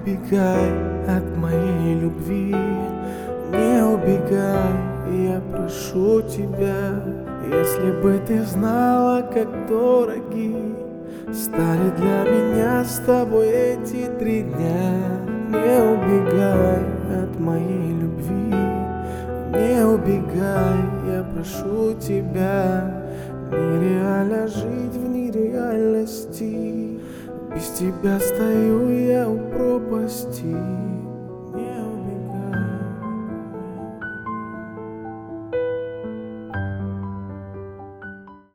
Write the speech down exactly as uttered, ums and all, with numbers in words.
убегай от моей любви, не убегай, я прошу тебя. Если бы ты знала, как дороги стали для меня с тобой эти три дня. Не убегай от моей любви, не убегай, я прошу тебя. Нереально жить в нереальности, без тебя стою я у пропасти.